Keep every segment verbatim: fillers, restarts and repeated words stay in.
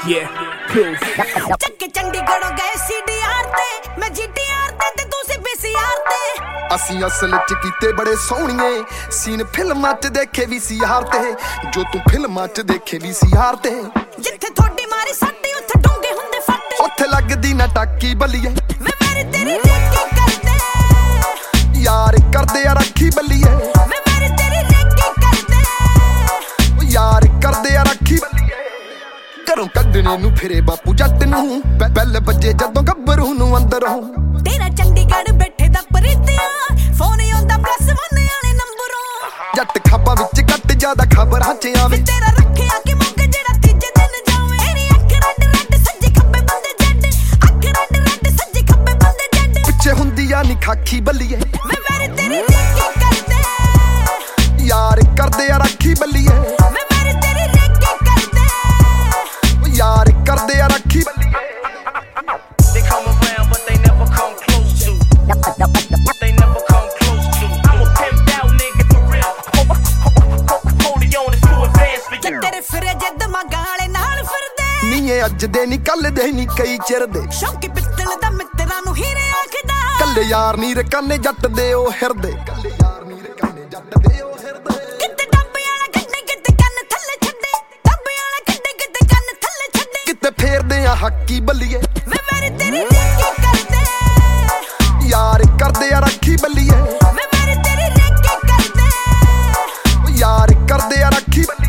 Yeah, cool. ਚੱਕੇ ਚੰਡੀਗੜ੍ਹੋਂ ਗਏ CDR ਤੇ ਮੈਂ ਜੀਟੀਆਰ ਤੇ ਤੇ ਤੁਸੀਂ ਪੀਸੀਆਰ ਤੇ ਅਸੀਂ ਅਸਲ ਚ ਕੀਤੇ ਬੜੇ ਸੋਹਣੀਏ ਸੀਨ ਫਿਲਮਾਂ ਚ ਦੇਖੇ ਵੀ ਸੀ ਹਾਰ ਤੇ ਜੋ ਤੂੰ ਫਿਲਮਾਂ ਚ ਦੇਖੇ ਵੀ ਸੀ ਹਾਰ ਤੇ ਜਿੱਥੇ ਥੋੜੀ ਮਾਰੀ ਸਾਡੀ ਉੱਥੇ ਡੂੰਗੇ ਹੁੰਦੇ ਫੱਟ ਉੱਥੇ ਲੱਗਦੀ ਨਾ ਟਾਕੀ ਬੱਲੀਏ ਵੇ ਮੇਰੀ ਤੇਰੀ ਰੇਕੀ ਕਰਦੇ ਯਾਰ ਕਰਦੇ ਆ ਰੱਖੀ ਬੱਲੀਏ ਵੇ ਮੇਰੀ ਤੇਰੀ ਰੇਕੀ ਕਰਦੇ ਯਾਰ ਕਰਦੇ ਆ ਰੱਖੀ ਬੱਲੀਏ ਘਰੋਂ ਕੱਢਣੇ ਨੂੰ ਫਿਰੇ ਬਾਪੂ ਜੱਟ ਨੂੰ ਬੈਲ ਵੱਜੇ ਜਦੋਂ ਗੱਭਰੂ ਨੂੰ ਅੰਦਰੋਂ ਤੇਰਾ ਚੰਡੀਗੜ੍ਹ ਬੈਠੇ ਦਾ ਪਰਿਤਿਆ ਫੋਨ ਆਉਂਦਾ ਪ੍ਰੈਸ ਵਨ ਵਾਲੇ ਨੰਬਰੋਂ ਜੱਟ ਖਾਬਾਂ ਵਿੱਚ ਕੱਟ ਜਿਆਦਾ ਖਬਰਾਂ ਚ ਆਵੇ ਤੇਰਾ ਰੱਖਿਆ ਕਿ ਮੁੱਕ ਜਿਹੜਾ ਤੀਜੇ ਦਿਨ ਜਾਵੇ ਤੇਰੀ ਅੱਖ ਰੈੱਡ ਰੈੱਡ ਸੱਜੇ ਖੱਬੇ ਬੰਦੇ ਜੱਟ ਅੱਖ ਰੈੱਡ ਰੈੱਡ ਸੱਜੇ ਖੱਬੇ ਬੰਦੇ ਜੱਟ ਪਿੱਛੇ ਹੁੰਦੀ ਆ ਨੀ ਖਾਕੀ ਬੱਲੀਏ ਵੇ ਮੇਰੀ ਤੇਰੀ ਰੇਕੀ ਕਰਦੇ ਯਾਰ ਕਰਦੇ ਆ ਰੱਖੀ ਬੱਲੀਏ ਵੇ ਮੇਰੀ ਤੇਰੀ ਰੇਕੀ ਕਰਦੇ ਯਾਰ ਕਰਦੇ ਆ ਰੱਖੀ ਬੱਲੀਏ They come around, but they never come close to. They never come close to. I'm a pimped out nigga for real. Hold it on, it's too advanced for you. ਤੇਰੇ ਫਿਰੇ ਜੇ ਦਿਮਾਗਾਂ ਵਾਲੇ ਨਾਲ ਫਿਰਦੇ ਨੀ ਇਹ ਅੱਜ ਦੇ ਨੀ ਕੱਲ ਦੇ ਨੀ ਕਈ ਚਿਰ ਦੇ ਸ਼ੌਂਕੀ ਪਿੱਤਲ ਦਾ ਮਿੱਤਰਾਂ ਨੂੰ ਹੀਰੇ ਆਖਦਾ ਕੱਲੇ ਯਾਰ ਨੀ ਰਕਾਨੇ ਜੱਟ ਦੇ ਉਹ ਹਿਰਦੇ ਕੱਲੇ ਯਾਰ ਨੀ ਰਕਾਨੇ ਜੱਟ ਦੇ ਉਹ ਹਿਰਦੇ ਕਿਤੇ ਡੱਬੇ ਵਾਲਾ ਕੱਢੇ ਕਿਤੇ ਕੰਨ ਥੱਲੇ ਛੱਡੇ ਡੱਬੇ ਵਾਲਾ ਕੱਢੇ ਕਿਤੇ ਕੰਨ ਥੱਲੇ ਛੱਡੇ ਕਿਤੇ ਫੇਰਦੇ ਆ ਹੱਕੀ ਬੱਲੀਏ ਵੇ ਮੇਰੀ ਤੇਰੀ ਰੇਕੀ ਕਰਦੇ ਯਾਰ ਕਰਦੇ ਆ ਰੱਖੀ ਬੱਲੀਏ ਵੇ ਮੇਰੀ ਤੇਰੀ ਰੇਕੀ ਕਰਦੇ ਯਾਰ ਕਰਦੇ ਆ ਰੱਖੀ ਬੱਲੀਏ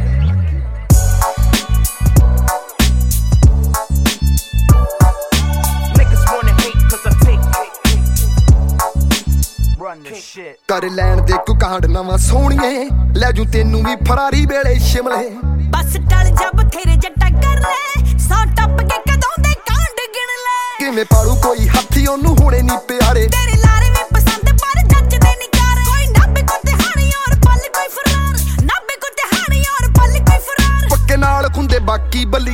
Niggas wanna hate cause I take run this shit. ਕਰ ਲੈਣ ਦੇ ਕੋ ਕਾਂਡ ਨਵਾਂ ਸੋਹਣੀਏ ਲੈ ਜੂ ਤੈਨੂੰ ਵੀ ਫਰਾਰੀ ਵੇਲੇ ਸ਼ਿਮਲੇ ਬਸ ਟਲ ਜਾ ਬਥੇਰੇ ਜੱਟਾ ਕਰ ਲੈ ਸੌ ਟੱਪ ਕੇ ਕਦੋਂ ਦੇ ਕਾਂਡ ਗਿਣ ਲੈ ਕਿਵੇਂ ਪਾਲੂ ਕੋਈ ਹਾਥੀ ਉਹਨੂੰ ਹੁਣੇ ਨੀ ਪਿਆਰੇ ਤੇਰੇ ਲਾਰੇ ਵੀ ਪਸੰਦ ਪਰ ਜੱਜਦੇ ਨੀ ਕਰ ਕੋਈ ਨਾਬੇ ਕੋ ਤਿਹਾਣੀ ਔਰ ਪਲ ਕੋਈ ਫਰਾਰ ਨਾਬੇ ਕੋ ਤਿਹਾਣੀ ਔਰ ਪਲ ਕੋਈ ਫਰਾਰ ਪੱਕੇ ਨਾਲ ਖੁੰਦੇ ਬਾਕੀ ਬੱਲੀ